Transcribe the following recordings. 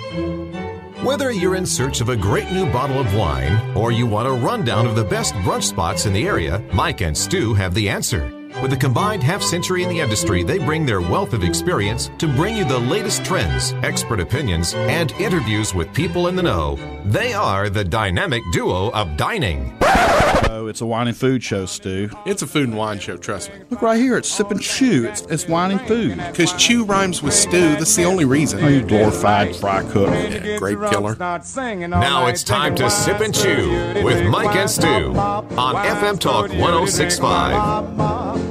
Whether you're in search of a great new bottle of wine or you want a rundown of the best brunch spots in the area, Mike and Stu have the answer. With a combined half-century in the industry, they bring their wealth of experience to bring you the latest trends, expert opinions, and interviews with people in the know. They are the dynamic duo of dining. Oh, it's a wine and food show, Stu. It's a food and wine show, trust me. Look right here, it's Sip and Chew. It's wine and food. Because chew rhymes with stew, that's the only reason. Oh, you glorified fry cook. Yeah, grape killer. Now it's time to Sip and Chew with Mike and Stu on FM Talk 106.5.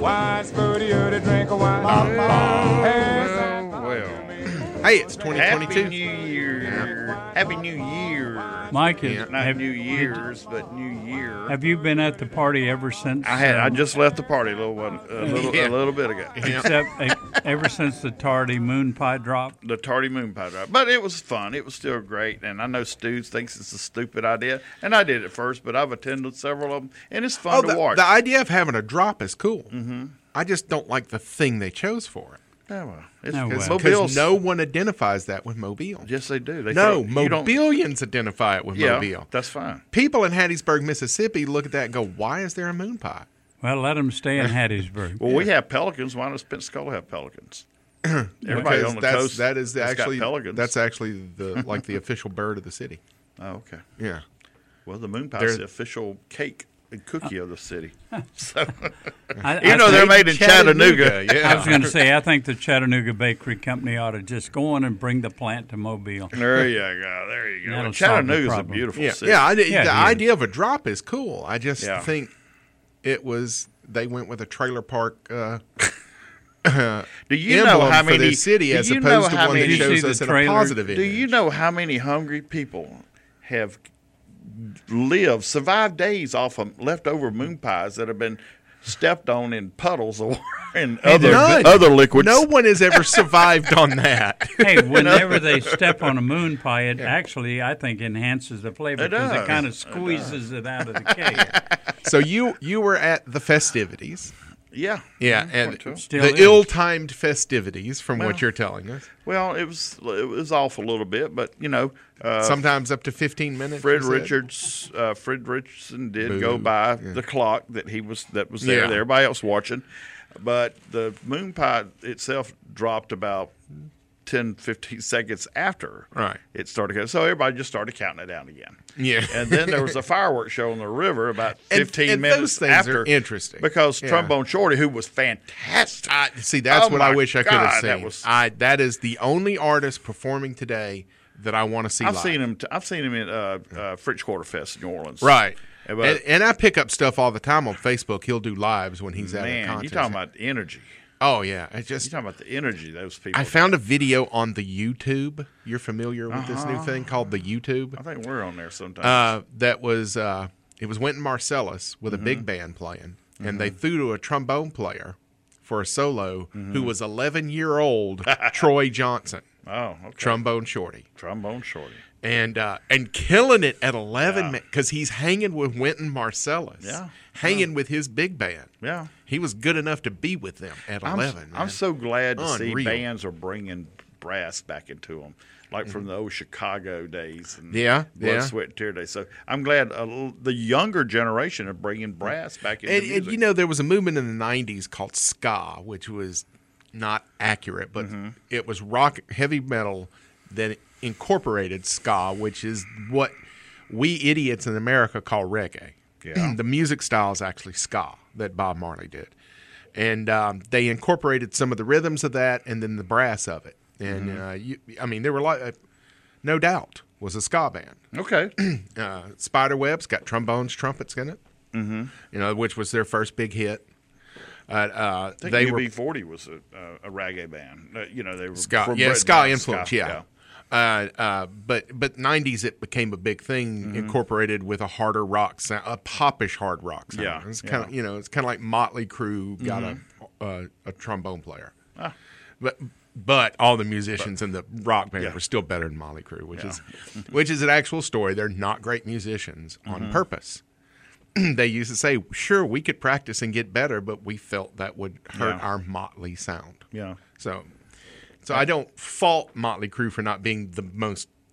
Hey, it's 2022. Happy New Year. Happy New Year. Mike, Not New Year's, but New Year. have you been at the party ever since? I just left the party a little bit ago. Except ever since the tardy moon pie drop. The tardy moon pie drop. But it was fun. It was still great. And I know Stu thinks it's a stupid idea. And I did at first, but I've attended several of them. And it's fun to watch. The idea of having a drop is cool. Mm-hmm. I just don't like the thing they chose for it. Oh, well. Because no one identifies that with Mobile. Yes, they do. Mobilians identify it with Mobile. Yeah, that's fine. People in Hattiesburg, Mississippi look at that and go, why is there a moon pie? Well, let them stay in Hattiesburg. Well, we have pelicans. Why does Pensacola have pelicans? Everybody on the coast has got pelicans. That's actually the official bird of the city. Oh, okay. Yeah. Well, the moon pie is the official cake and cookie of the city. So, they're made in Chattanooga. Yeah. I was going to say, I think the Chattanooga Bakery Company ought to just go on and bring the plant to Mobile. There you go. Chattanooga's a beautiful city. The idea of a drop is cool. I just think they went with a trailer park do you know how many for the city as opposed to one that shows us in a positive image? Do you know how many hungry people have survived days off of leftover moon pies that have been stepped on in puddles or in other liquids? No one has ever survived on that. Hey, whenever they step on a moon pie, it actually, I think, enhances the flavor because it kind of squeezes it out of the cake. So you were at the festivities. Yeah. Yeah, and Still the is. ill-timed festivities, from what you're telling us. Well, it was off a little bit, but sometimes up to 15 minutes. Fred Richardson did go by the clock that was there. Yeah. Everybody else watching, but the moon pie itself dropped about 10, 15 seconds after it started. So everybody just started counting it down again. Yeah. And then there was a fireworks show on the river about 15 and minutes those things after. are interesting. Because Trombone Shorty, who was fantastic. That's what I wish I could have God, seen. That is the only artist performing today that I want to see live. I've seen him at French Quarter Fest in New Orleans. Right. And I pick up stuff all the time on Facebook. He'll do lives when he's at a contest. You're talking about energy. Oh, yeah. You're talking about the energy those people. I found a video on the YouTube. You're familiar with this new thing called the YouTube? I think we're on there sometimes. That was it was Wynton Marsalis with a big band playing, and they threw to a trombone player for a solo who was 11-year-old Troy Johnson. Oh, okay. Trombone Shorty. And killing it at 11 because he's hanging with Wynton Marsalis. Yeah. Hanging with his big band. Yeah. He was good enough to be with them at 11. I'm so glad to see Unreal. bands are bringing brass back into them, like from the old Chicago days and Blood, Sweat, and Tear days. So I'm glad the younger generation are bringing brass back into music. And there was a movement in the 90s called ska, which was not accurate, but it was rock, heavy metal that incorporated ska, which is what we idiots in America call reggae. Yeah. The music style is actually ska that Bob Marley did. And they incorporated some of the rhythms of that and then the brass of it. And, there were No Doubt was a ska band. Okay. Spiderweb's got trombones, trumpets in it, which was their first big hit. I think UB40 was a reggae band. They were ska, ska influence, but 90s it became a big thing, incorporated with a harder rock sound, a popish hard rock sound. Yeah, it's kind of it's kind of like Motley Crue got a trombone player, but all the musicians in the rock band were still better than Motley Crue, which is an actual story. They're not great musicians on purpose. They used to say, sure, we could practice and get better, but we felt that would hurt our motley sound. Yeah. So I don't fault Motley Crue for not being the most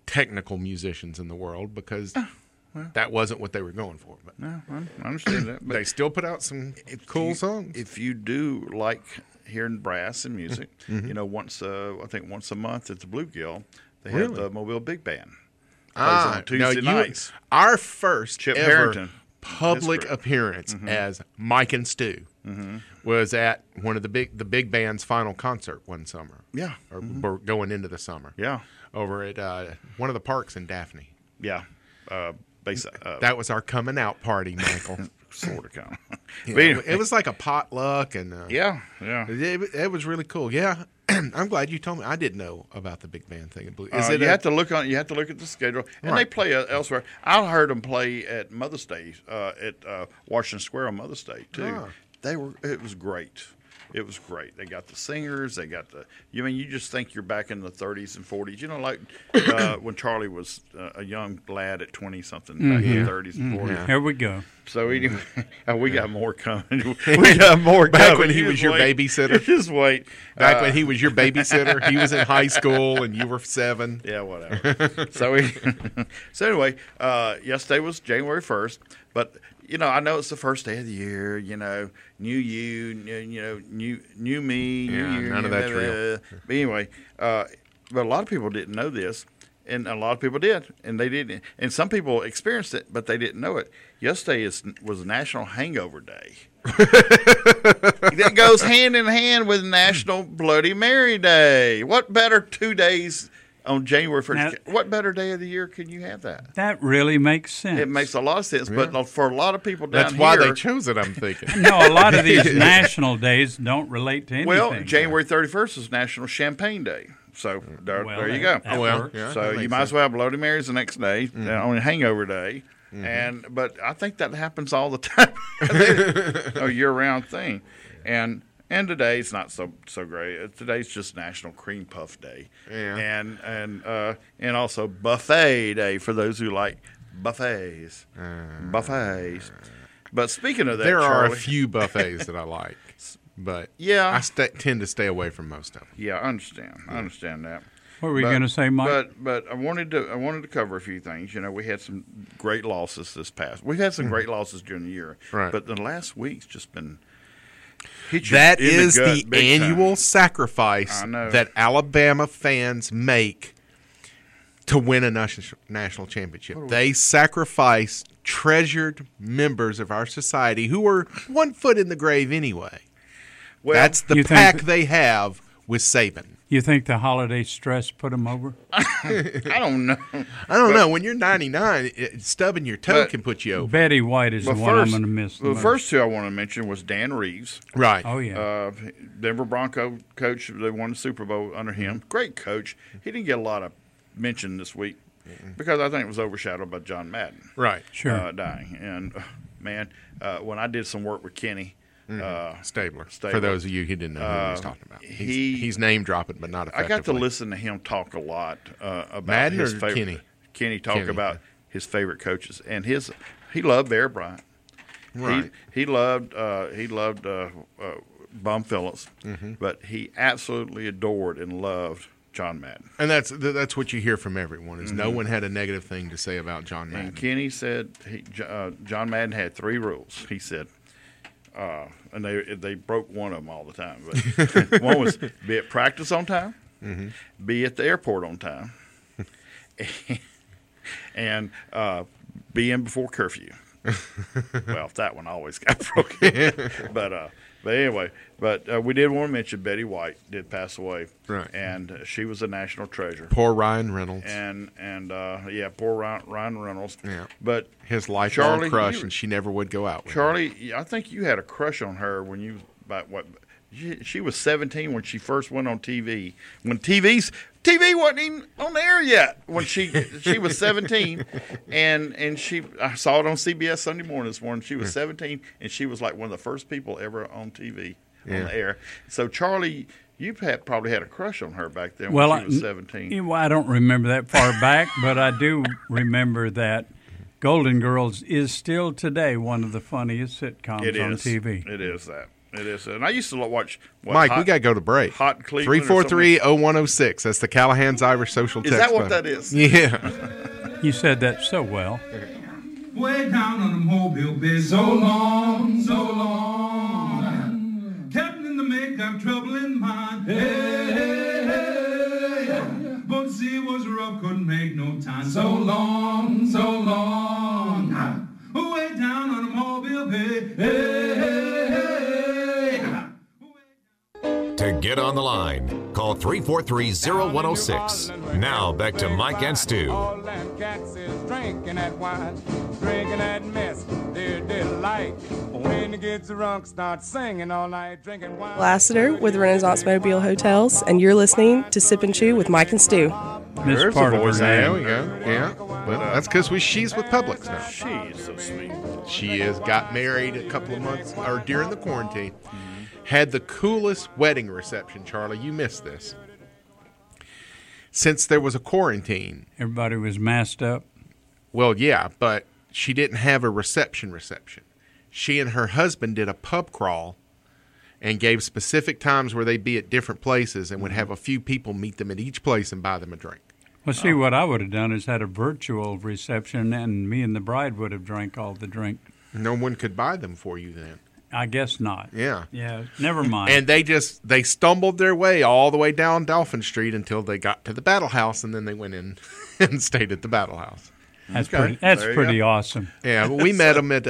technical musicians in the world because that wasn't what they were going for. But no, I understand that. But they still put out some cool songs. If you do like hearing brass and music, you know, I think once a month at the Bluegill, they have the Mobile Big Band. On Tuesday nights. Our first Chip ever Harrington. public appearance as Mike and Stu was at one of the big band's final concert one summer. Yeah. Or going into the summer. Yeah. Over at one of the parks in Daphne. Yeah. That was our coming out party, Michael. Sort of, kind of. It was like a potluck, and yeah. It was really cool. Yeah, I'm glad you told me. I didn't know about the big band thing. You have to look at the schedule, and they play elsewhere. I heard them play at Mother's Day at Washington Square on Mother's Day too. It was great. It was great. They got the singers. They got you just think you're back in the 30s and 40s. You know, like when Charlie was a young lad at 20-something back in the 30s and 40s. Yeah. Here we go. So anyway, we got more coming. We got more back coming. When he was your babysitter. Just wait. Back when he was your babysitter. He was in high school and you were 7. Yeah, whatever. So anyway, yesterday was January 1st, but. You know, I know it's the first day of the year. You know, new you, new me, new year. None of that's real. But anyway, but a lot of people didn't know this, and a lot of people did, and they didn't. And some people experienced it, but they didn't know it. Yesterday was National Hangover Day. That goes hand in hand with National Bloody Mary Day. What better 2 days? On January 1st, what better day of the year can you have that? That really makes sense. It makes a lot of sense, but for a lot of people down That's here... why they chose it, I'm thinking. No, a lot of these national days don't relate to anything. Well, January 31st is National Champagne Day. So there you go. So you might as well have Bloody Marys the next day on Hangover Day. But I think that happens all the time. A year-round thing. And today's not so great. Today's just National Cream Puff Day, and also Buffet Day for those who like buffets. Buffets. But speaking of that, there Charlie, are a few buffets that I like, but I tend to stay away from most of them. Yeah, I understand that. What were you going to say, Mike? But I wanted to cover a few things. You know, we had some great losses this past. We've had some great losses during the year, right? But the last week's just been. That is the annual sacrifice that Alabama fans make to win a national championship. They sacrifice treasured members of our society who are 1 foot in the grave anyway. Well, that's the pact they have with Saban. You think the holiday stress put them over? I don't know. I don't know. When you're 99, stubbing your toe can put you over. Betty White is the one I'm going to miss. The first two I want to mention was Dan Reeves. Right. Oh, yeah. Denver Bronco coach. They won the Super Bowl under him. Great coach. He didn't get a lot of mention this week because I think it was overshadowed by John Madden. Right. Sure. Dying. And, when I did some work with Kenny, Stabler. For those of you who didn't know who he was talking about, he's name dropping, but not effectively. I got to listen to him talk a lot about Madden his or favorite. Kenny. Kenny talk about his favorite coaches, and he loved Bear Bryant. Right. He loved Bum Phillips, but he absolutely adored and loved John Madden. And that's what you hear from everyone is no one had a negative thing to say about John Madden. And Kenny said John Madden had 3 rules. He said. And they broke one of them all the time. But one was be at practice on time, be at the airport on time, and be in before curfew. Well, that one always got broken. But anyway, we did want to mention Betty White did pass away, right? And she was a national treasure. Poor Ryan Reynolds. And poor Ryan Reynolds. Yeah, but his lifelong crush, and she never would go out with Charlie, him. I think you had a crush on her when you she was 17 when she first went on TV. When TV wasn't even on the air yet. When she was 17, and I saw it on CBS Sunday morning this morning. She was 17, and she was like one of the first people ever on TV on the air. So Charlie, you probably had a crush on her back then when she was 17. I don't remember that far back, but I do remember that Golden Girls is still today one of the funniest sitcoms on TV. It is that. It is. And I used to watch. Mike, we got to go to break. Hot Cleveland. 343-0106. That's the Callahan's Irish Social Text. Is that what phone. that is? Yeah. You said that so well. Way down on the Mobile Bay, so long, so long. Captain, the make got trouble in mind. Hey, hey, hey. But the sea was rough, couldn't make no time. So long, so long. Way down on the Mobile Bay. Hey, hey, hey. To get on the line, call 343-0106. Now back to Mike and Stu. All them cats is drinking that wine, drinking that mess, their delight. When it gets drunk, start singing all night, drinking wine. Lassiter with Renaissance Mobile Hotels, and you're listening to Sip and Chew with Mike and Stu. This There's part a of voice. her There name. we go. Yeah. Well, that's because she's with Publix now. She's so sweet. She got married a couple of months, or during the quarantine. Had the coolest wedding reception, Charlie. You missed this. Since there was a quarantine. Everybody was masked up. Well, yeah, but she didn't have a reception. She and her husband did a pub crawl and gave specific times where they'd be at different places and would have a few people meet them at each place and buy them a drink. Well, see, what I would have done is had a virtual reception, and me and the bride would have drank all the drink. No one could buy them for you then. I guess not. Yeah. Yeah, never mind. And they stumbled their way all the way down Dolphin Street until they got to the Battle House, and then they went in and stayed at the Battle House. That's Okay. that's There you pretty go. awesome. Yeah, but we met them at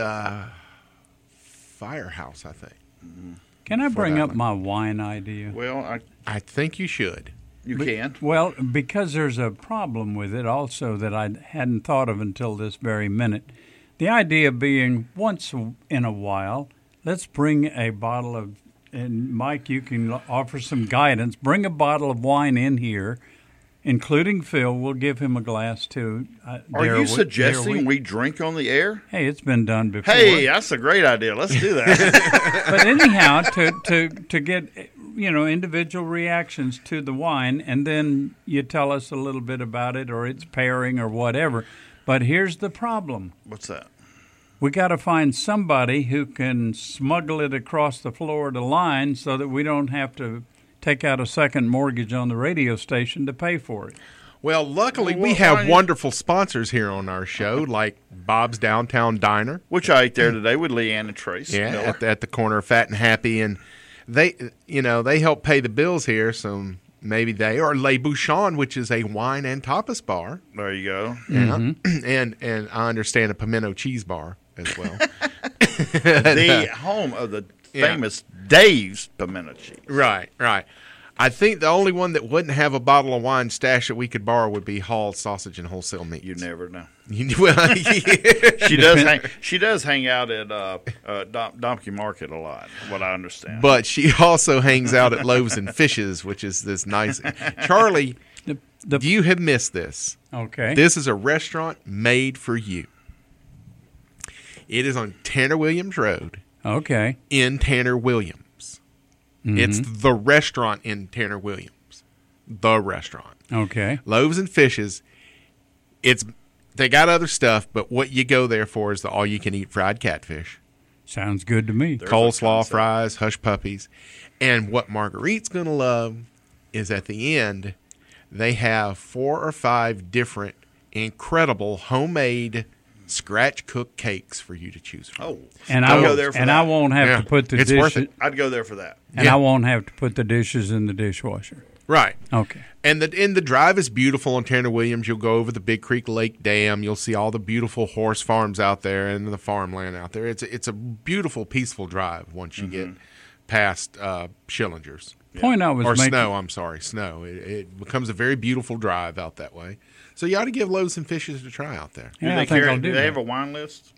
Firehouse, I think. Can I bring that up one. my wine idea? Well, I think you should. you can. Well, because there's a problem with it also that I hadn't thought of until this very minute. The idea being once in a while, let's bring a bottle of, and Mike, you can offer some guidance, bring a bottle of wine in here, including Phil. We'll give him a glass too. Are you suggesting we drink on the air? Hey, it's been done before. Hey, that's a great idea. Let's do that. But anyhow, to get individual reactions to the wine, and then you tell us a little bit about it or its pairing or whatever. But here's the problem. What's that? We got to find somebody who can smuggle it across the Florida line so that we don't have to take out a second mortgage on the radio station to pay for it. Well, luckily, Well, we why have don't you- wonderful sponsors here on our show, like Bob's Downtown Diner. Which I ate there today with Leanne and Trace. Yeah, Miller. at the corner of Fat and Happy, and they help pay the bills here. So maybe they or Le Bouchon, which is a wine and tapas bar. There you go. Yeah, and I understand a pimento cheese bar as well. The home of the famous Dave's pimento cheese. Right. I think the only one that wouldn't have a bottle of wine stash that we could borrow would be Hall's Sausage and Wholesale Meats. You never know. Well, yeah. She does hang out at Donkey Market a lot. What I understand. But she also hangs out at Loaves and Fishes, which is this nice. Charlie, you have missed this. Okay. This is a restaurant made for you. It is on Tanner Williams Road Okay. in Tanner Williams. It's the restaurant in Tanner Williams. The restaurant. Okay. Loaves and Fishes. They got other stuff, but what you go there for is the all-you-can-eat fried catfish. Sounds good to me. Coleslaw, fries, hush puppies. And what Marguerite's going to love is at the end, they have 4 or 5 different incredible homemade scratch-cooked cakes for you to choose from. Oh, And I'd I go there for and that. I won't have Yeah, to put the it's worth dishes, it. I'd go there for that. and Yeah. I won't have to put the dishes in the dishwasher. Right. Okay. And the drive is beautiful on Tanner Williams. You'll go over the Big Creek Lake Dam. You'll see all the beautiful horse farms out there and the farmland out there. It's a beautiful, peaceful drive once you get past Schillinger's. Point I was Or making. Snow, I'm sorry, Snow. It becomes a very beautiful drive out that way. So you ought to give Loaves and Fishes a try out there. Yeah, I think I'll do do they that. have a wine list?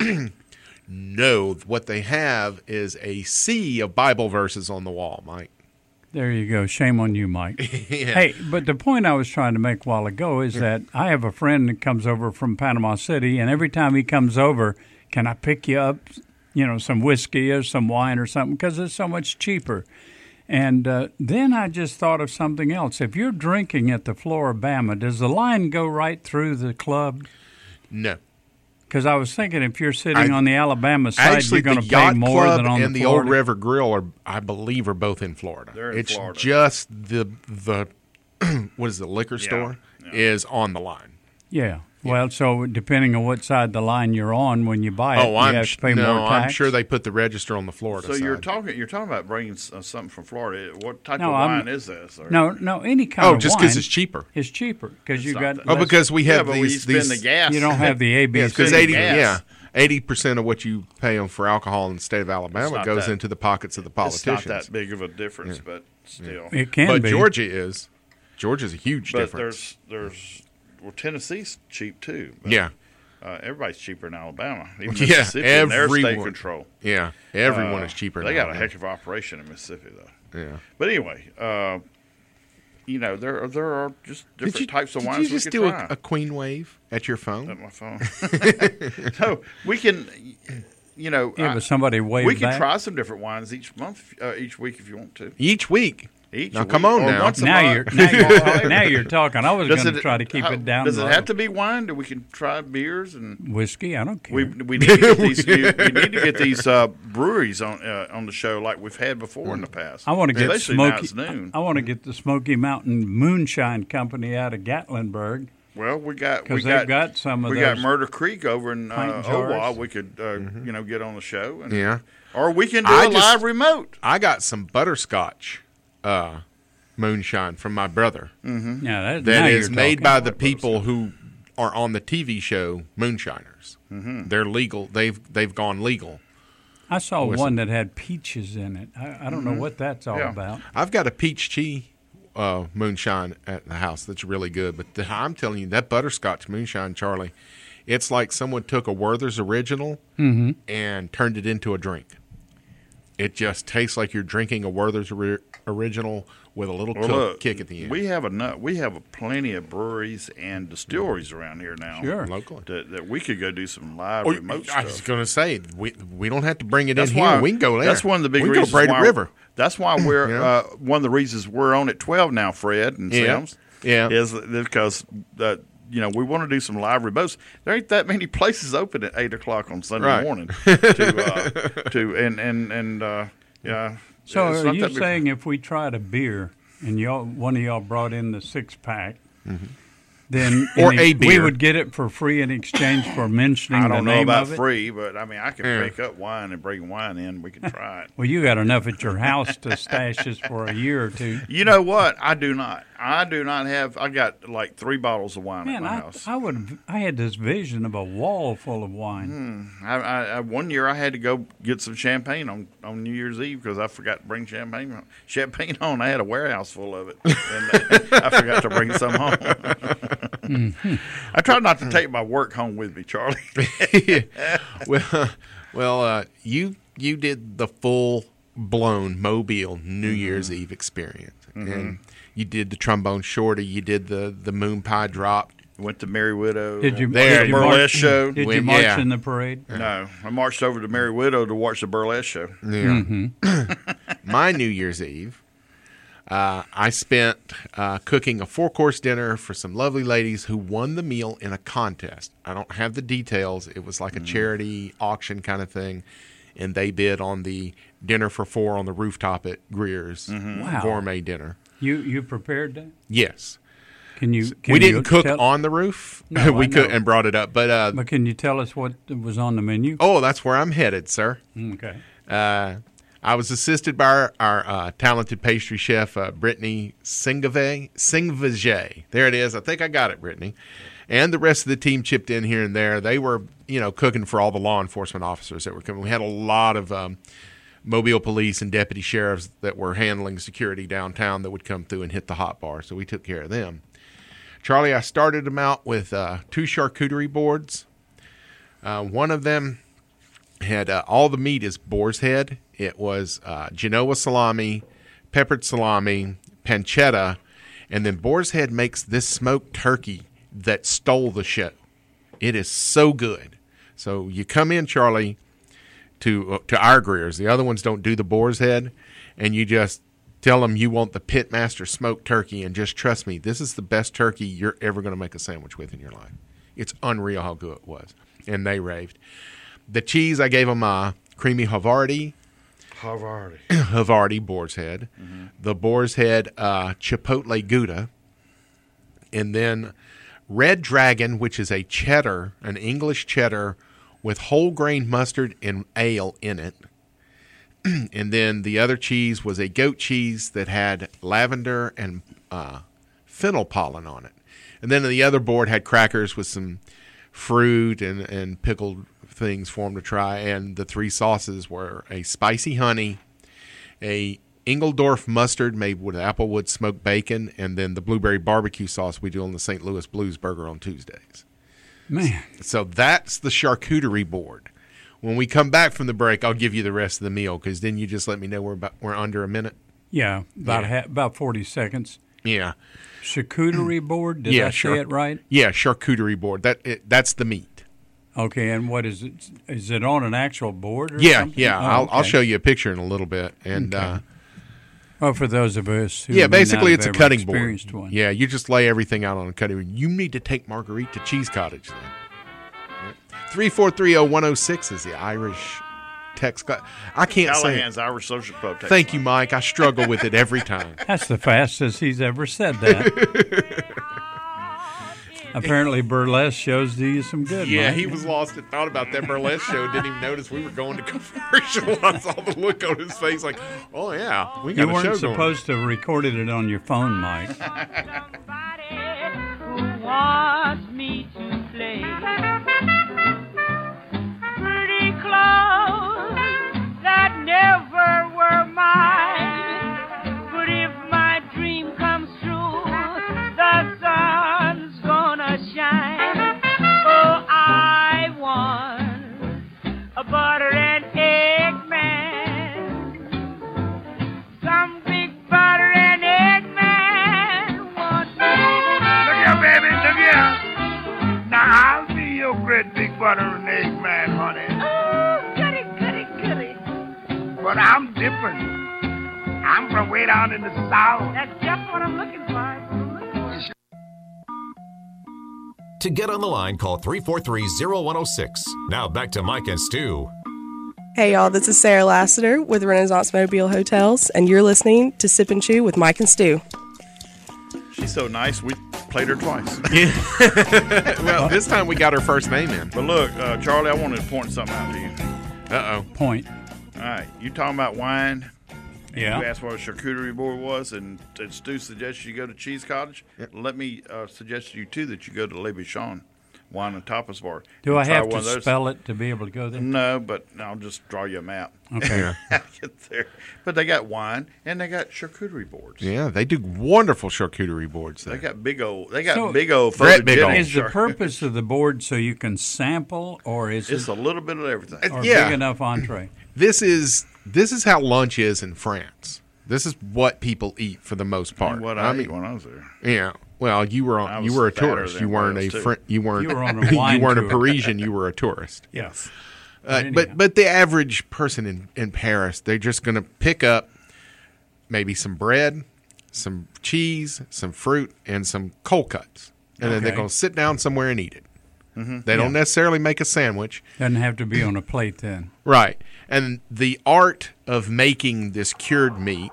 No, what they have is a sea of Bible verses on the wall, Mike. There you go. Shame on you, Mike. Hey, but the point I was trying to make a while ago is that I have a friend that comes over from Panama City, and every time he comes over, can I pick you up, some whiskey or some wine or something, because it's so much cheaper. And then I just thought of something else. If you're drinking at the Floribama, does the line go right through the club? No. Because I was thinking if you're sitting on the Alabama side, Actually, you're going the to pay Yacht more Club than on and the the Old Florida. River Grill I believe, are both in Florida. They're in it's Florida. just the what is the liquor store is on the line. Yeah. Well, so depending on what side of the line you're on when you buy it, Oh, you I'm have to pay more tax. I'm sure they put the register on the Florida So side. you're talking about bringing something from Florida. What type No, of I'm- wine is this? Or- No, any kind Oh, of just wine. because it's cheaper. It's cheaper because you got. Oh, less- because we yeah, have but when you these. spend the gas, you don't have the ABC. Because gas. 80% of what you pay them for alcohol in the state of It's Alabama not goes that- into the pockets of the It's not politicians. that big of a difference, but still. It can But be. Georgia's a huge But difference. there's Tennessee's cheap too. But, Yeah. everybody's cheaper in Alabama. Even Yeah, Mississippi and their state everyone. control. Yeah, everyone is cheaper. They now, got a man. heck of an operation in Mississippi, though. Yeah. But anyway, there are just different types of wines Did you we just could do try. a queen wave at your phone? At my phone. So we can, Yeah, but somebody way we can back. try some different wines each month, each week if you want to. Each week. Each Now, week, come on or now. once a Now month. now you're talking. I was Does going to it- try to keep it down. Does it low. have to be wine? Do we can try beers and Whiskey? I don't care. we need to get these we need to get these breweries on the show like we've had before in the past. I want to get Especially now Smoky. it's noon. I want to get the Smoky Mountain Moonshine Company out of Gatlinburg. Well, we got 'Cause they've got some of we got those Murder Creek over in pint Owa. jars. We could get on the show. And, Yeah. or we can do I a just- live remote. I got some butterscotch moonshine from my brother. Yeah, now That you're is made talking. by the people who are on the TV show Moonshiners. They're legal. They've gone legal. I saw What's one that had peaches in it. I don't know what that's all Yeah. about. I've got a peach tea moonshine at the house that's really good. But I'm telling you, that butterscotch moonshine, Charlie, it's like someone took a Werther's original and turned it into a drink. It just tastes like you're drinking a Werther's original with a little kick at the end. We have plenty of breweries and distilleries around here now. Sure. Locally. That we could go do some live Oh, remote I was stuff. going to say we don't have to bring it That's in here. why We can go there. That's one of the big we can reasons. go to Brady why, River. That's why we're Yeah. one of the reasons we're on at 12 now, Fred and Yeah. Sims. Yeah. is because we want to do some live remotes. There ain't that many places open at 8:00 on Sunday Right. morning yeah. So it's are not you that big- saying if we tried a beer and one of y'all brought in the 6-pack, then Or a we beer. would get it for free in exchange for mentioning I the don't know name about of it? free, but I mean I can Yeah. pick up wine and bring wine in. We can try it. Well, you got enough at your house to stash us for a year or two. You know what? I do not. I have. I got like 3 bottles of wine at Man, my house. I had this vision of a wall full of wine. I one year I had to go get some champagne on New Year's Eve because I forgot to bring champagne home. I had a warehouse full of it, and I forgot to bring some home. I try not to take my work home with me, Charlie. Well, you did the full blown Mobile New Year's Eve experience, and you did the trombone shorty. You did the moon pie drop. Went to Merry Widow. Did you, There, did you burlesque march, show. Did you When- march yeah. in the parade? No, I marched over to Merry Widow to watch the burlesque show. Yeah. My New Year's Eve, I spent cooking a 4-course dinner for some lovely ladies who won the meal in a contest. I don't have the details. It was like a charity auction kind of thing, and they bid on the dinner for 4 on the rooftop at Greer's Wow. gourmet dinner. You prepared that? Yes. Can you? We didn't cook tell, on the roof. No, we I cooked know. and brought it up. But, But can you tell us what was on the menu? oh, that's where I'm headed, sir. Okay. I was assisted by our talented pastry chef, Brittany Singvage. There it is. I think I got it, Brittany. And the rest of the team chipped in here and there. They were, cooking for all the law enforcement officers that were coming. We had a lot of Mobile police and deputy sheriffs that were handling security downtown that would come through and hit the hot bar. So we took care of them. Charlie, I started them out with 2 charcuterie boards. One of them had all the meat is boar's head. It was Genoa salami, peppered salami, pancetta, and then boar's head makes this smoked turkey that stole the show. It is so good. So you come in, Charlie, to our Greers. The other ones don't do the boar's head, and you just tell them you want the Pitmaster smoked turkey, and just trust me, this is the best turkey you're ever going to make a sandwich with in your life. It's unreal how good it was, and they raved. The cheese, I gave them a creamy Havarti. Havarti Boar's Head. Mm-hmm. The Boar's Head Chipotle Gouda. And then Red Dragon, which is a cheddar, an English cheddar with whole grain mustard and ale in it. And then the other cheese was a goat cheese that had lavender and fennel pollen on it. And then the other board had crackers with some fruit and pickled things for them to try. And the three sauces were a spicy honey, a Engeldorf mustard made with applewood smoked bacon, and then the blueberry barbecue sauce we do on the St. Louis Blues Burger on Tuesdays. Man. So that's the charcuterie board. When we come back from the break, I'll give you the rest of the meal, because then you just let me know we're under a minute. Yeah, about 40 seconds. Yeah. Charcuterie board? Did I say it right? Yeah, charcuterie board. That's the meat. Okay, and what is it? Is it on an actual board or yeah, something? Yeah. Oh, okay. I'll show you a picture in a little bit. And okay. Well, for those of us who basically it's a cutting board. One. Yeah, you just lay everything out on a cutting board. You need to take Marguerite to Cheese Cottage then. 3430106 is the Irish text. I can't say Callahan's Irish Social Club text. Thank you, Mike. I struggle with it every time. That's the fastest he's ever said that. Apparently, burlesque shows do you some good. Yeah, Mike. he was lost and thought about that burlesque show. Didn't even notice we were going to commercial. I saw the look on his face like, oh, yeah, we got You a show weren't going. supposed to have recorded it on your phone, Mike. Who wants me to play pretty clothes that never were mine, but if my dream comes true, the sun's gonna shine. Oh, I want a butter and egg man, some big butter and egg man wants me. Look here, baby, look here. Now I'll be your great big butter and egg man, honey. Oh, goody, goody, goody. But I'm different. I'm from way down in the South. That's just what I'm looking for. To get on the line, call 343-0106. Now back to Mike and Stu. Hey y'all, this is Sarah Lassiter with Renaissance Mobile Hotels, and you're listening to Sip and Chew with Mike and Stu. She's so nice, we played her twice. Well, this time we got her first name in. But look, Charlie, I wanted to point something out to you. Uh-oh. Point. All right, you talking about wine? Yeah. You asked what a charcuterie board was, and Stu suggested you go to Cheese Cottage. Yep. Let me suggest to you, too, that you go to Le Bichon Wine and Tapas Bar. Do I have to spell it to be able to go there? No, but I'll just draw you a map. Okay. Get there. But they got wine, and they got charcuterie boards. Yeah, they do wonderful charcuterie boards there. They got big old big old. Is the purpose of the board so you can sample, or is it's a little bit of everything? Or big enough entree? This is how lunch is in France. This is what people eat for the most part. And what I ate when I was there. Yeah. Well, you were a tourist. You weren't you weren't on a wine you weren't tour. a Parisian. You were a tourist. Yes. But the average person in Paris, they're just going to pick up maybe some bread, some cheese, some fruit, and some cold cuts, and then they're going to sit down somewhere and eat it. Mm-hmm. They don't necessarily make a sandwich. Doesn't have to be on a plate then. Right. And the art of making this cured meat.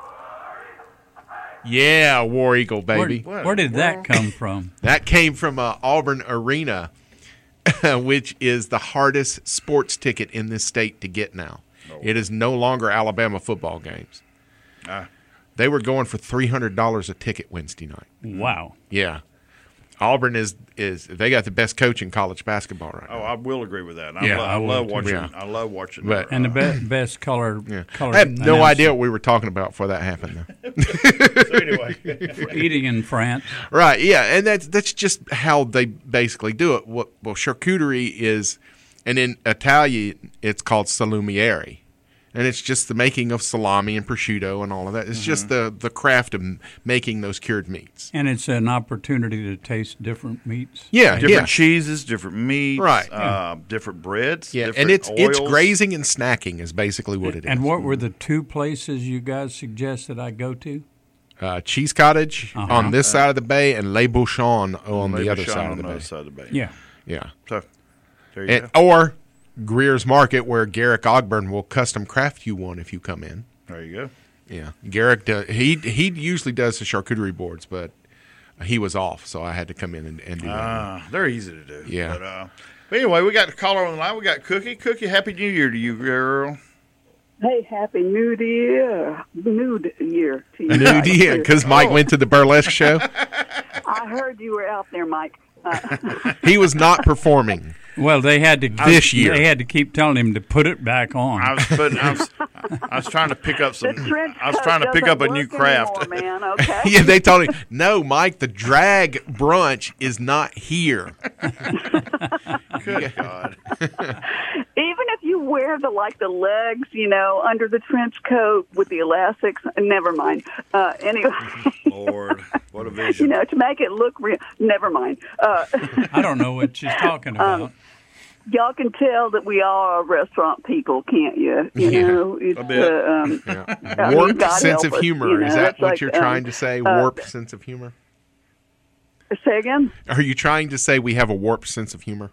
Yeah, War Eagle, baby. Where did that come from? That came from Auburn Arena, which is the hardest sports ticket in this state to get now. Oh. It is no longer Alabama football games. They were going for $300 a ticket Wednesday night. Wow. Yeah. Auburn is they got the best coach in college basketball right now. Oh, I will agree with that. I love watching. Yeah. I love watching. But, and the best color. Yeah. color I have no idea what we were talking about before that happened. So anyway, eating in France, right? Yeah, and that's just how they basically do it. Well, charcuterie is, and in Italian it's called salumiere. And it's just the making of salami and prosciutto and all of that. It's just the craft of making those cured meats. And it's an opportunity to taste different meats. Yeah, different cheeses, different meats, right? Different breads. Yeah, different and it's oils. grazing and snacking is basically what it is. And what were the two places you guys suggested I go to? Cheese Cottage on this side of the bay and Le Bouchon on the other side of the bay. Side of the bay. Yeah. Yeah. So there you go. Or Greer's Market, where Garrick Ogburn will custom craft you one if you come in. There you go. Yeah, Garrick, he usually does the charcuterie boards, but he was off, so I had to come in and do that. They're easy to do. Yeah. But anyway, we got the caller on the line. We got Cookie. Cookie, Happy New Year to you, girl. Hey, Happy New Year. New Year to you. New Year, because Mike went to the burlesque show. I heard you were out there, Mike. He was not performing. Well, they had to this year. They had to keep telling him to put it back on. I was trying to pick up some. The trench I was coat trying to pick up a doesn't new work craft. anymore, man, okay? Yeah, they told him, no, Mike, the drag brunch is not here. Good God. Even if you wear the legs, under the trench coat with the elastics, never mind. Anyway. Lord, what a vision. To make it look real. Never mind. I don't know what she's talking about. Y'all can tell that we are restaurant people, can't you? It's a bit. Warped sense of humor. Is that what you're trying to say? Warped sense of humor? Say again? Are you trying to say we have a warped sense of humor?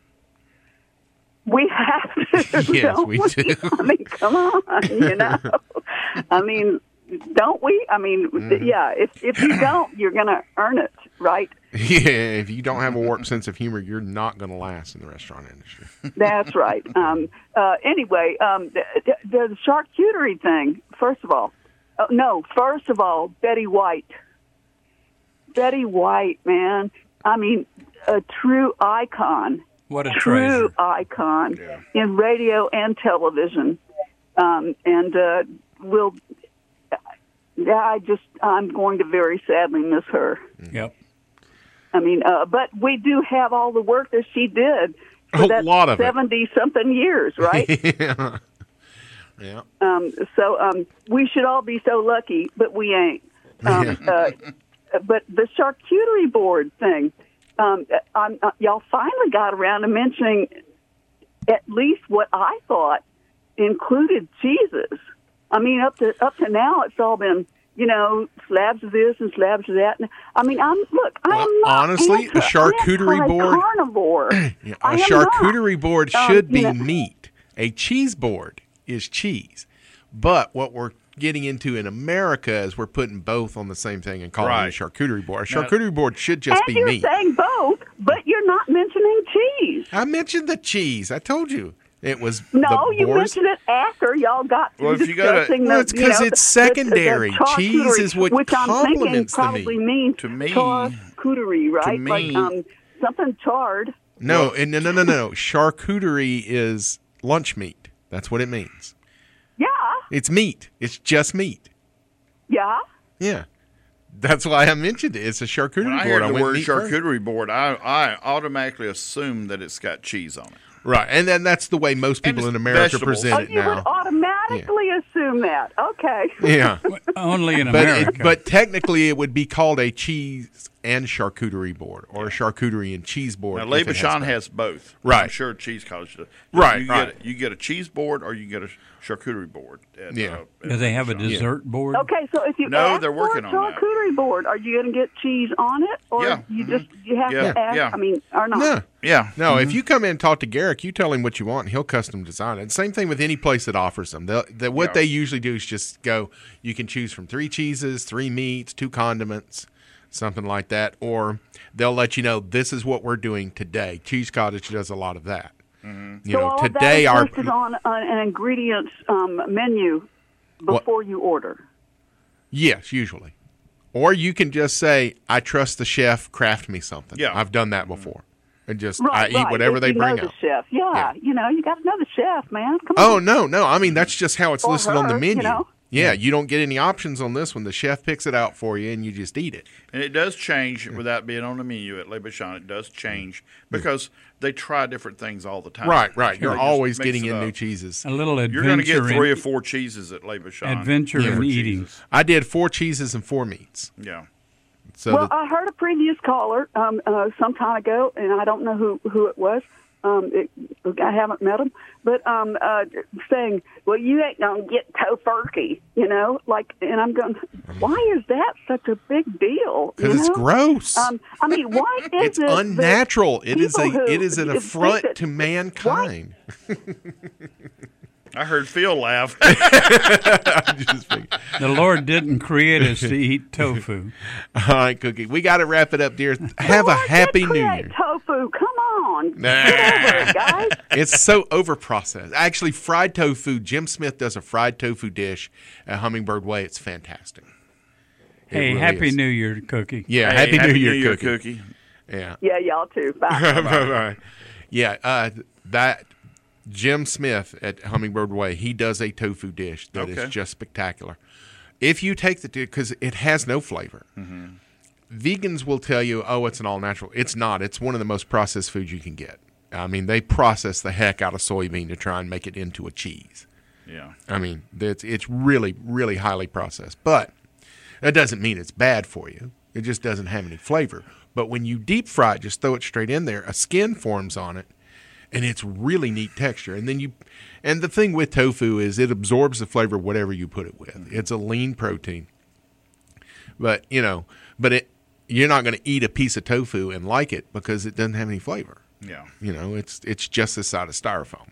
We have to. Yes, we do. I mean, come on, I mean, don't we? I mean, yeah, if you don't, you're going to earn it, right? Yeah, if you don't have a warped sense of humor, you're not going to last in the restaurant industry. That's right. Anyway, the charcuterie thing, first of all, Betty White. Betty White, man. I mean, a true icon. What a true treasure. icon in radio and television. I'm going to very sadly miss her. Yep. I mean, but we do have all the work that she did for that lot of 70-something years, right? Yeah. So we should all be so lucky, but we ain't. But the charcuterie board thing, y'all finally got around to mentioning at least what I thought included cheeses. I mean, up to now, it's all been, slabs of this and slabs of that. I mean, I'm not honestly, a charcuterie board. Carnivore. Yeah, a charcuterie board should be meat. A cheese board is cheese. But what we're getting into in America is we're putting both on the same thing and calling it a charcuterie board. A charcuterie board should just be meat. You're saying both, but you're not mentioning cheese. I mentioned the cheese. I told you. It was you mentioned it after y'all got through discussing it's because it's secondary. Cheese is what complements the meat. Probably means to me, charcuterie, right? To me, like something charred. No. Charcuterie is lunch meat. That's what it means. Yeah. It's meat. It's just meat. Yeah. Yeah. That's why I mentioned it. It's a charcuterie board. When I hear the word charcuterie board, I automatically assume that it's got cheese on it. Right, and then that's the way most people in America present it you now. would automatically assume that. Okay. Yeah. Only in America. But technically, it would be called a cheese and charcuterie board, or a charcuterie and cheese board. Now, Le Bouchon has both. Right. I'm sure Cheese College does. Right. You get a cheese board or you get a charcuterie board. Do they have a dessert board? Okay, so if you ask they're working for a charcuterie board, are you going to get cheese on it, or you have to ask? Yeah. I mean, or not? No. Yeah. No, if you come in and talk to Garrick, you tell him what you want, and he'll custom design it. Same thing with any place that offers them. What they usually do is just go, you can choose from 3 cheeses, 3 meats, 2 condiments, something like that. Or they'll let you know, this is what we're doing today. Cheese Cottage does a lot of that. Mm-hmm. So all today of that is listed on an ingredients menu before you order. Yes, usually. Or you can just say, I trust the chef, craft me something. Yeah. I've done that before. And just, I eat whatever they bring out. The chef. Yeah, you got to know the chef, man. Come on. Oh, no. I mean, that's just how it's listed on the menu. Yeah, you don't get any options on this one. The chef picks it out for you, and you just eat it. And it does change without being on the menu at Le Bouchon. It does change because they try different things all the time. Right. You're always getting in new cheeses. A little adventure. You're going to get 3 or 4 cheeses at Le Bouchon. Adventure in eating. I did 4 cheeses and 4 meats. Yeah. So I heard a previous caller some time ago, and I don't know who it was, I haven't met him, but saying, "Well, you ain't gonna get tofurkey," and I'm going, why is that such a big deal? Because it's gross. I mean, why is it's it unnatural. It is an think affront that- to mankind. I heard Phil laugh. The Lord didn't create us to eat tofu. All right, Cookie, we got to wrap it up, dear. Have a happy New Year. Tofu, come on, Nah. get over it, guys. It's so overprocessed. Actually, fried tofu. Jim Smith does a fried tofu dish at Hummingbird Way. It's fantastic. It Hey, really Happy is. New Year, Cookie. Yeah, Hey, Happy New Year, Cookie. Yeah. Yeah, y'all too. Bye. Bye. Yeah, that Jim Smith at Hummingbird Way, he does a tofu dish that is just spectacular. If you take because it has no flavor. Mm-hmm. Vegans will tell you, oh, it's an all-natural. It's not. It's one of the most processed foods you can get. I mean, they process the heck out of soybean to try and make it into a cheese. Yeah. I mean, it's really, really highly processed. But that doesn't mean it's bad for you. It just doesn't have any flavor. But when you deep fry it, just throw it straight in there, a skin forms on it, and it's really neat texture. And the thing with tofu is it absorbs the flavor of whatever you put it with. Mm-hmm. It's a lean protein. But, you're not going to eat a piece of tofu and like it because it doesn't have any flavor. Yeah. It's just the side of styrofoam.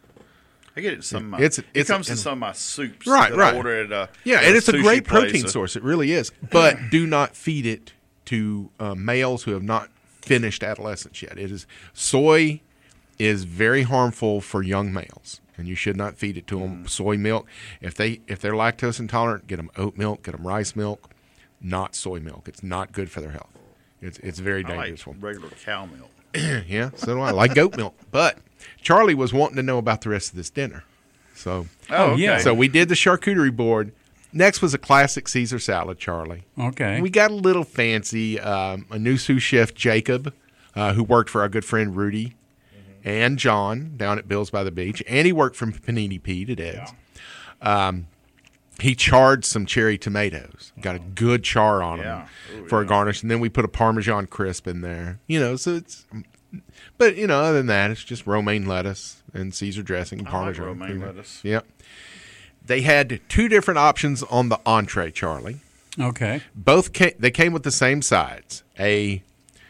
I get it in some of my, it comes in some of my soups. Right. I order at and a it's a sushi great place. protein source. It really is. But do not feed it to males who have not finished adolescence yet. Soy is very harmful for young males, and you should not feed it to them. Soy milk, if they're lactose intolerant, get them oat milk, get them rice milk, not soy milk. It's not good for their health. It's very dangerous. I like regular cow milk. Yeah, so do I. I like goat milk. But Charlie was wanting to know about the rest of this dinner. So, yeah. So we did the charcuterie board. Next was a classic Caesar salad, Charlie. Okay. We got a little fancy. A new sous chef, Jacob, who worked for our good friend Rudy and John down at Bill's by the Beach. And he worked for Panini Pete at Ed's. Yeah. He charred some cherry tomatoes. Got a good char on them for a garnish. And then we put a Parmesan crisp in there. So it's... But, other than that, it's just romaine lettuce and Caesar dressing and Parmesan. I like romaine lettuce. Yep. They had two different options on the entree, Charlie. Okay. They came with the same sides. A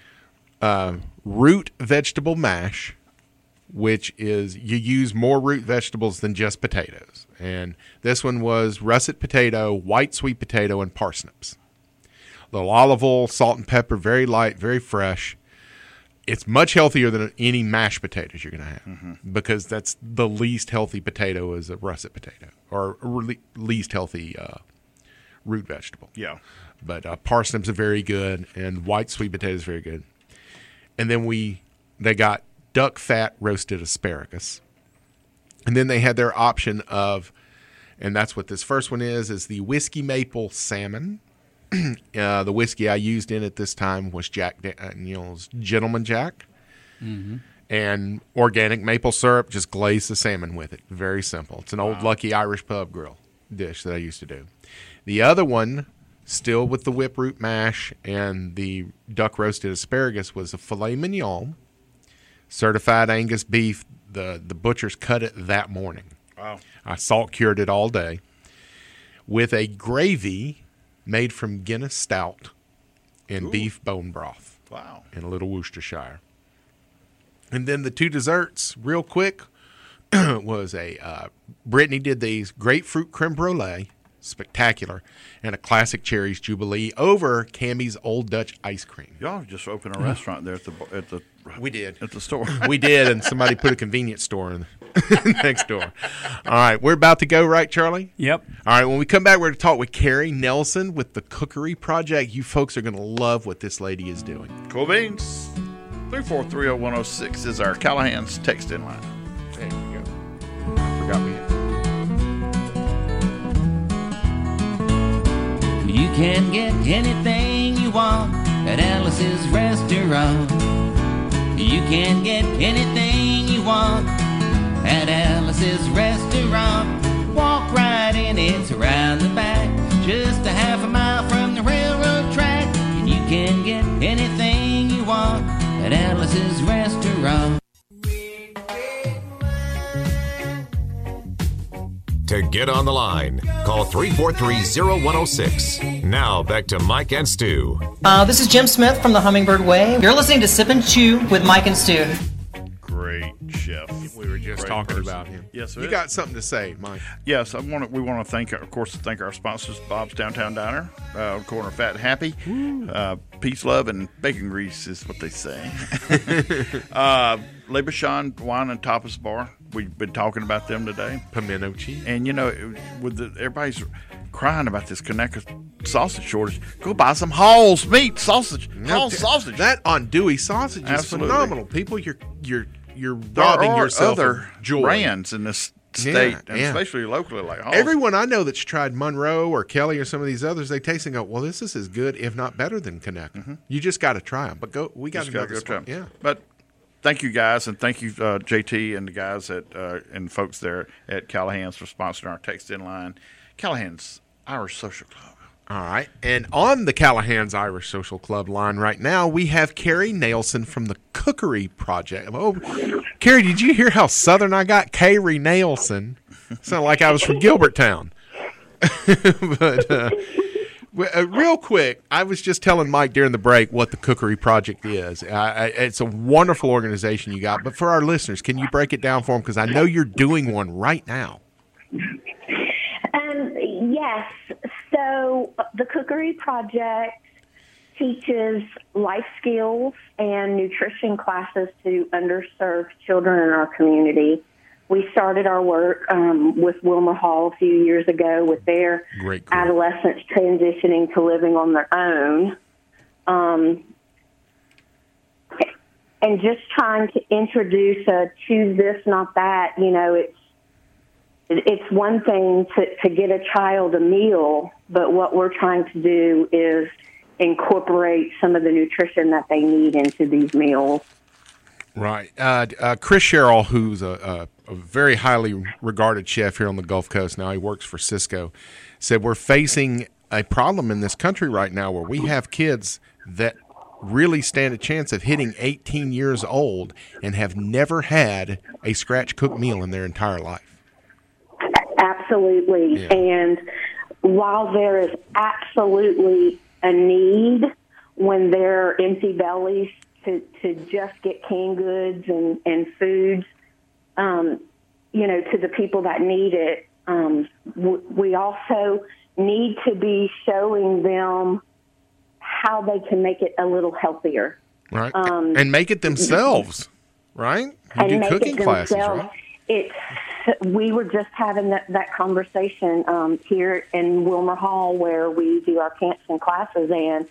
root vegetable mash, which is you use more root vegetables than just potatoes. And this one was russet potato, white sweet potato, and parsnips. A little olive oil, salt and pepper, very light, very fresh. It's much healthier than any mashed potatoes you're going to have because that's the least healthy potato is a russet potato or least healthy root vegetable. Yeah. But parsnips are very good and white sweet potatoes are very good. And then they got duck fat roasted asparagus. And then they had their option of, and that's what this first one is the whiskey maple salmon. The whiskey I used in it this time was Jack Daniel's Gentleman Jack. Mm-hmm. And organic maple syrup, just glaze the salmon with it. Very simple. It's an old Lucky Irish pub grill dish that I used to do. The other one, still with the whip root mash and the duck roasted asparagus, was a filet mignon, certified Angus beef. The butchers cut it that morning. Wow. I salt cured it all day with a gravy made from Guinness stout and beef bone broth. Wow. And a little Worcestershire. And then the two desserts, real quick, was Brittany did these grapefruit creme brulee, spectacular, and a classic cherries jubilee over Cammy's Old Dutch ice cream. Y'all just opened a restaurant there at the We did. At the store. We did, and somebody put a convenience store in next door. All right, we're about to go, right, Charlie? Yep. All right, when we come back, we're going to talk with Carrie Nelson with the Cookery Project. You folks are going to love what this lady is doing. Cool beans. 3430106 is our Callahan's text-in line. There we go. I forgot we had. You can get anything you want at Alice's restaurant. You can get anything you want at Alice's restaurant. Walk right in, it's around the back, just a half a mile from the railroad track. And you can get anything you want at Alice's restaurant. to get on the line. Call 343-0106. Now back to Mike and Stu. This is Jim Smith from the Hummingbird Way. You're listening to Sip and Chew with Mike and Stu. Great chef. We were just talking about him. Yes, you got something to say, Mike? Yes, we want to thank our sponsors, Bob's Downtown Diner, corner of Fat and Happy. Peace, love, and bacon grease is what they say. Le Bichon Wine and Tapas Bar. We've been talking about them today. Pimento cheese. And everybody's crying about this Conecuh sausage shortage. Go buy some Hall's meat sausage. Hall's sausage. That andouille sausage is phenomenal. People, you're there robbing are yourself other of joy. brands in this state, and especially locally, like Hall's. Everyone I know that's tried Monroe or Kelly or some of these others, they taste and go, well, this is as good, if not better, than Conecuh. Mm-hmm. You just got to try them. But we got to go try them. Yeah. But thank you guys, and thank you JT and the guys and folks there at Callahan's for sponsoring our text-in line. Callahan's Irish Social Club. All right. And on the Callahan's Irish Social Club line right now, we have Carrie Nailson from the Cookery Project. Oh, Carrie, did you hear how southern I got? Carrie Nailson. Sounded like I was from Gilberttown. But real quick, I was just telling Mike during the break what the Cookery Project is. It's a wonderful organization you got. But for our listeners, can you break it down for them? Because I know you're doing one right now. Yes. So the Cookery Project teaches life skills and nutrition classes to underserved children in our community. We started our work with Wilmer Hall a few years ago with their adolescents transitioning to living on their own. And just trying to introduce a choose this, not that, it's one thing to get a child a meal, but what we're trying to do is incorporate some of the nutrition that they need into these meals. Right. Chris Sherrill, who's a very highly regarded chef here on the Gulf Coast now, he works for Cisco, said we're facing a problem in this country right now where we have kids that really stand a chance of hitting 18 years old and have never had a scratch-cooked meal in their entire life. Absolutely. Yeah. And while there is absolutely a need when they're empty bellies to just get canned goods and foods, to the people that need it, we also need to be showing them how they can make it a little healthier. Right. And make it themselves, right? You do cooking classes, right? We were just having that conversation here in Wilmer Hall where we do our camps and classes, and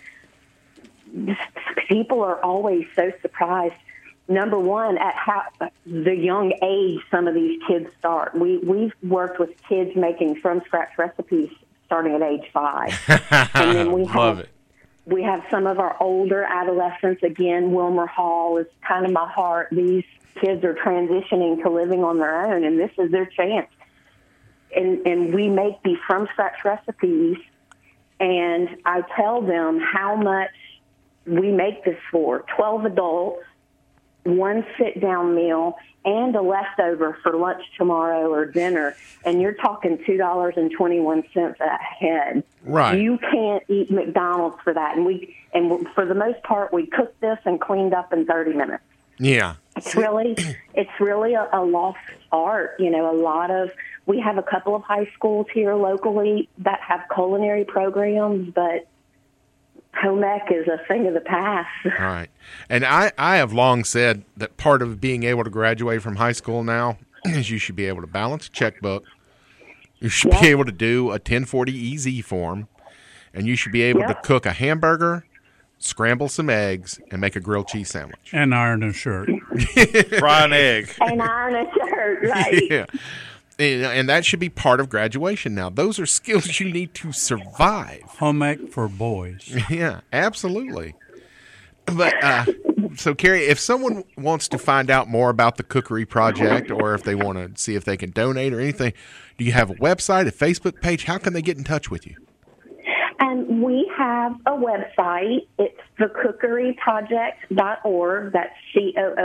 people are always so surprised, number one, at how the young age some of these kids start. We've worked with kids making from-scratch recipes starting at age 5. And then we have some of our older adolescents. Again, Wilmer Hall is kind of my heart. These kids are transitioning to living on their own, and this is their chance. And we make these from-scratch recipes, and I tell them how much we make this for. 12 adults, 1 sit-down meal, and a leftover for lunch tomorrow or dinner, and you're talking $2.21 a head. Right. You can't eat McDonald's for that. And for the most part, we cooked this and cleaned up in 30 minutes. Yeah. It's really a lost art. We have a couple of high schools here locally that have culinary programs, but home ec is a thing of the past. Right. And I have long said that part of being able to graduate from high school now is you should be able to balance a checkbook. You should be able to do a 1040 EZ form, and you should be able to cook a hamburger, scramble some eggs, and make a grilled cheese sandwich. And iron a shirt. Fry an egg. And iron a shirt, right. Yeah. And that should be part of graduation now. Those are skills you need to survive. Home ec for boys. Yeah, absolutely. But so, Carrie, if someone wants to find out more about the Cookery Project, or if they want to see if they can donate or anything, do you have a website, a Facebook page? How can they get in touch with you? And we have a website. It's thecookeryproject.org. That's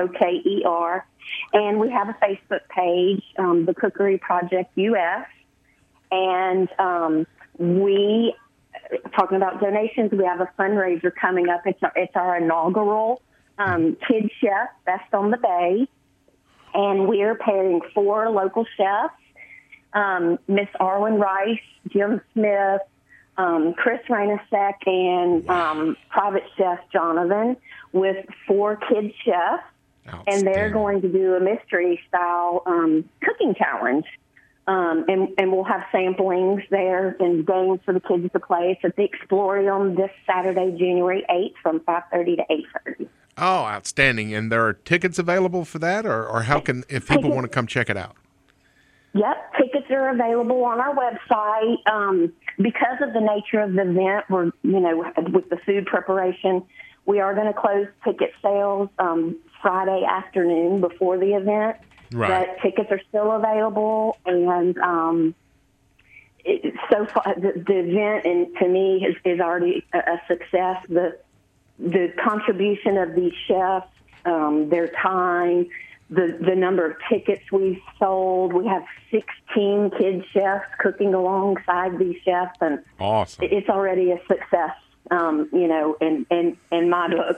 COOKER. And we have a Facebook page, The Cookery Project US. And talking about donations, we have a fundraiser coming up. It's our inaugural Kid Chef Best on the Bay. And we're pairing 4 local chefs, Miss Arwen Rice, Jim Smith, Chris Rainasek, and private chef Jonathan, with 4 kid chefs. And they're going to do a mystery-style cooking challenge. And we'll have samplings there and games for the kids to play. It's at the Explorium this Saturday, January 8th from 5:30 to 8:30. Oh, outstanding. And there are tickets available for that, or how can, if people want to come check it out? Yep, tickets are available on our website. Because of the nature of the event, with the food preparation, we are going to close ticket sales Friday afternoon before the event. Right. But tickets are still available, and so far the event, and to me, is already a success. The contribution of these chefs, their time, the number of tickets we've sold. We have 16 kid chefs cooking alongside these chefs, and awesome. It's already a success, in my book.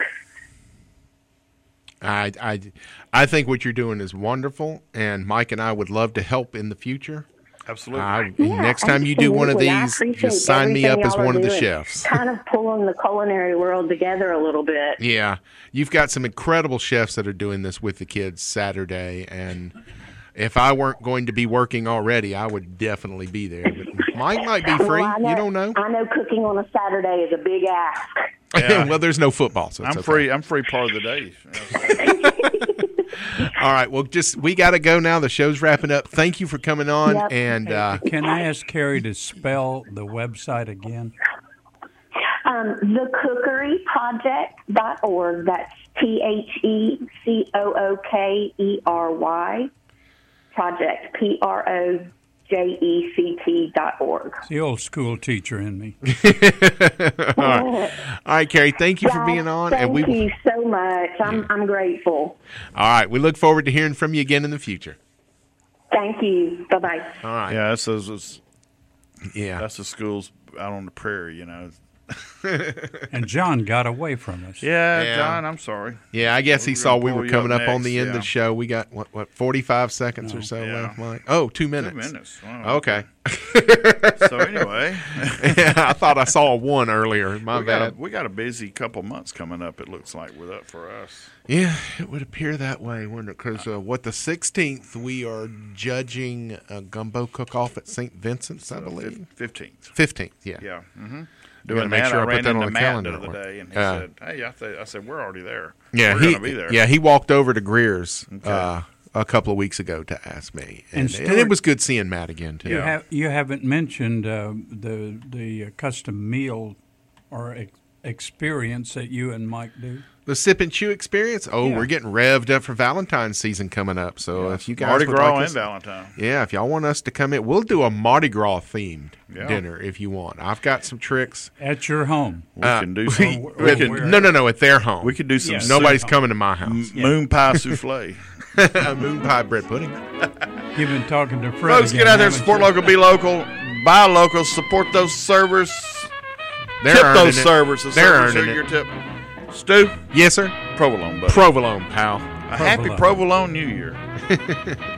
I think what you're doing is wonderful, and Mike and I would love to help in the future. Absolutely. Next time you do one of these, just sign me up as one of the chefs. Kind of pulling the culinary world together a little bit. Yeah. You've got some incredible chefs that are doing this with the kids Saturday, and if I weren't going to be working already, I would definitely be there. But Mike might be free. Well, you don't know. I know cooking on a Saturday is a big ask. Yeah. Well, there's no football, so it's I'm okay. free. I'm free part of the day. All right. Well, we got to go now. The show's wrapping up. Thank you for coming on. Yep. And can I ask Carrie to spell the website again? TheCookeryProject.org. That's TheCookery Project, PROJECT.org. It's the old school teacher in me. All right, Carrie, thank you for being on. Thank you so much. I'm grateful. All right, we look forward to hearing from you again in the future. Thank you. Bye-bye. All right. Yeah, that's the schools out on the prairie, And John got away from us. Yeah, John, I'm sorry. Yeah, I guess he saw we were coming up on the end of yeah. the show. We got, what 45 seconds or so left, Mike? Oh, 2 minutes. 2 minutes. Wow. Okay. So anyway. Yeah, I thought I saw 1 earlier. My bad. We got a busy couple months coming up, it looks like, with that for us. Yeah, it would appear that way, wouldn't it? Because the 16th, we are judging a gumbo cook-off at St. Vincent's, I believe. 15th. 15th, yeah. Yeah. Mm-hmm. Doing that, I I ran put that into on the Matt calendar. the other day, and he said, "Hey, I said we're already there. Yeah, we're gonna be there." Yeah, he walked over to Greer's a couple of weeks ago to ask me, and it was good seeing Matt again too. You haven't mentioned the custom meal or experience that you and Mike do. The Sip and Chew experience. Oh, Yeah. we're getting revved up for Valentine's season coming up. So if you guys Mardi would Gras like and us- Valentine. Yeah, if y'all want us to come in, we'll do a Mardi Gras themed Yeah. dinner if you want. I've got some tricks. At your home. We can do some. No, at their home. We could do some. Nobody's coming to my house. Moon pie souffle. Moon pie bread pudding. You've been talking to Fred. Folks, get out there, support local, be local, buy local, support those servers. Tip those servers. The They're servers earning are your it. tip. Stu? Yes, sir. Provolone, buddy. Provolone, pal. A happy Provolone New Year.